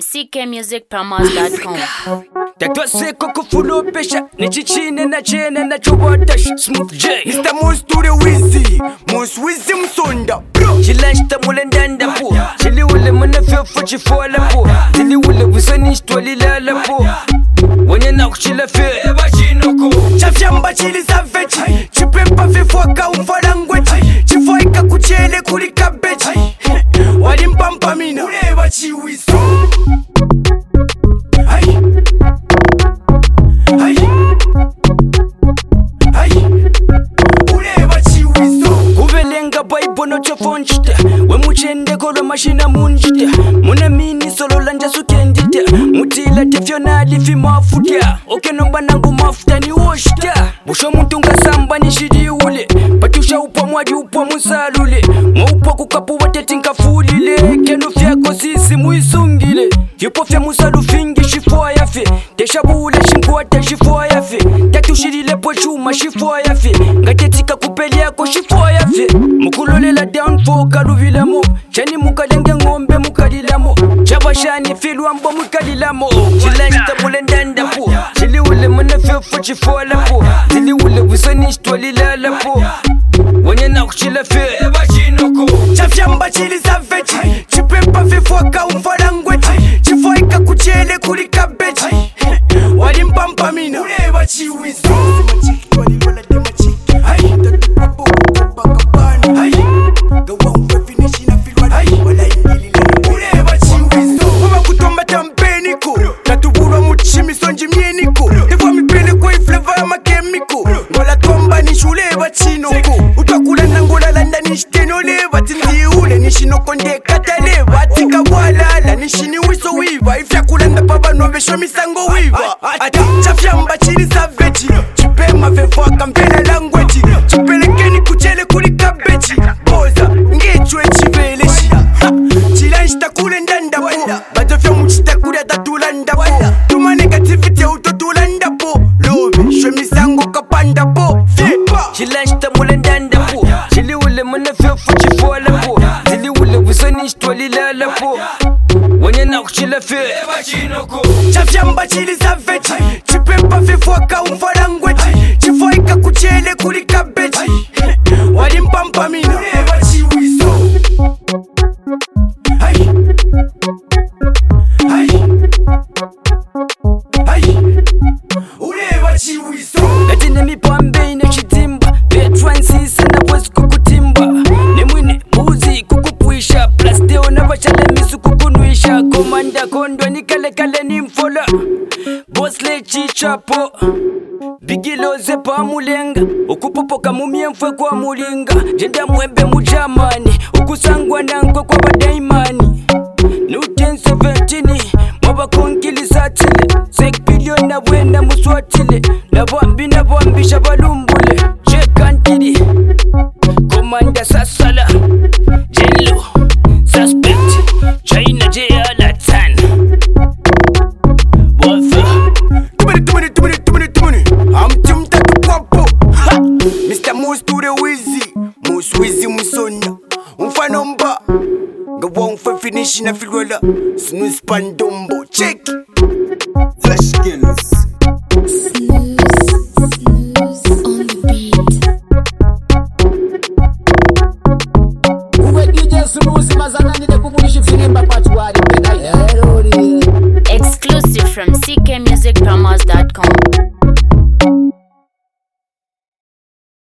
ckmusicpromos.com. Tatwase koko fulo pesha nichichine na chene na chobotash Smooth J Mr. Mosture Wizzy Moswizi Msonda Chilashta mulendanda po Chili ule munafefo chifola po Chili ule wisani shtwali lala po Wanya na kuchila fe Chafyamba chili savechi Chipepa fefwaka umfalangwechi Chifoika kuchele kulika bechi Walimpampa mina Uleba chiwiso Hai Hai Hai Uleba chiwiso Kuvelenga baibo no chofonchita Wemuchende kolo mashina munjita Muna mini solo lanja sukendita Mutila tefyona lifi mafuta Oke nomba nangu mafuta ni woshita Busho muntunga samba ni shidi ule Patusha upo mwadi upo musalule Mwupo kukapu watetinka fulile Keno fyako sisi muisungile Yupo fya musalu fingi shifua yafe Teshabule shinkuata shifua yafe Tatushidile po chuma shifua yafe Ngatetika kupeli yako shifua yafe Mukulolela down for kaluvilamo Chani mukalenge ngombe mukalilamo Chabashani filwambo mukalilamo Chilashta mulendanda po Chili ule munafefo chifola po Chili ule wisani shtwali lala po Wanya na kuchila fe Chafyamba chili savechi Chipepa fefwaka umfalangwechi Chifoika kuchele kulika bechi Walimpampa mina Uleba chiwiso Hai Hai Uleba chiwiso Wama kutomba tampeniko Natubulwa muchimiso njimieniko Ewa mipele kwa ifleva ya makemiko Ngola tomba nishuleba chinoko Utakula nangola landa nishtenoleba Tinzi ule nishinoko ndekataleba Tika walala nishini wiso wiva Ifya kulanda paba novesho misango wiva Ati chafyamba chili savechi Chipema vefwaka mpela langwechi Chipelekeni kuchele kulika bechi Boza ngechwe chiveleshi Chilanshita kule ndanda po Badofya muchita kule tatulanda po Tuma negativity autotulanda po Lobe shwe misango kapanda po Chilashta mulendanda po Chili ule munafefo chifola po Chili ule wisani shtwali lala po Wanya na kuchila fe Chafyamba chili savechi Chipepa fefwaka umfalangwechi Chifoika kuchele kulika bechi Walimpampa mina Uleba chiwiso Hai Hai Hai Uleba chiwiso Gati nemipambe ine chitimba Petransis na wesi kukutimba Nemwine muzi kukupuisha Plasteo na wachale misu kukunuisha Komanda kondwa ni kale kale ni mfola Bosle chichapo Bigiloze pa mulenga Ukupopoka mumie mfwe kwa mulinga Jenda mwembe mujamani Ukusangwa nankwe kwa badaimani Nuten 17 Mwaba konkili satile Sek billion na wena muswatile Na bwambi shabalumbule Chekantidi Komanda sasala Jello Suspect China J.Alatan Wafa Tumuni Amtumtatu kwapo Mr. Mosture Wizzy Moswizi Msonda Umfano mba Gawa umfa finish na filwala Snooze pandombo Check Flash skills. Exclusive from ckmusicpromos.com.